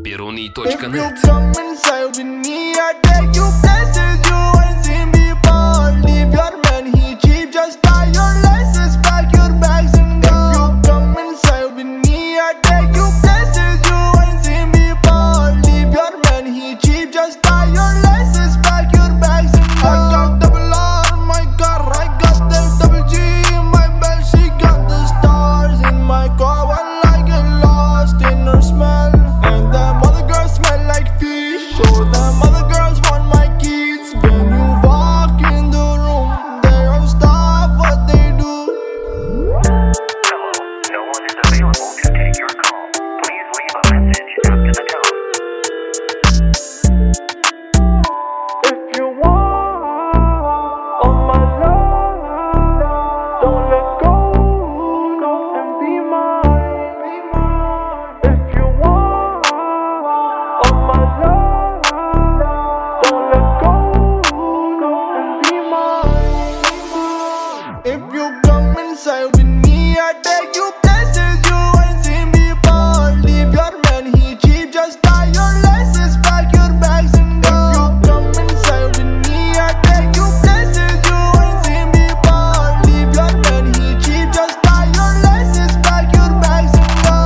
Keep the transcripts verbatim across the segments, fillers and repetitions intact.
Peroni точка нет. If you come inside with me, I take you places you ain't seen before. Leave your man, he cheap, just tie your laces, pack your bags and go. If you come inside with me, I take you places you ain't seen before. Leave your man, he cheap, just tie your laces, pack your bags and go. I got double R in my car, I got the double G in my belt. She got the stars in my car while I get lost in her smell. And them other girls smell like fish. So them other girls want my keys. When you walk in the room, they don't stop what they do. Hello, no one is available to take your call. Please leave a message after the tone. If you want all my love, don't let go, go and be mine. If you want all my love, don't let go, go and be mine. If you come inside with me, I take you places you ain't seen before. Leave your man, he cheap, just tie your laces, pack your bags and go. If you come inside with me, I take you places you ain't seen before. Leave your man, he cheap, just tie your laces, pack your bags and go.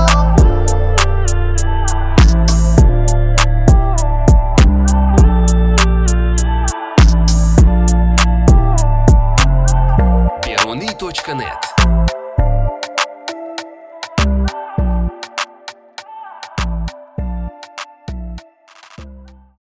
Peroni точка нет.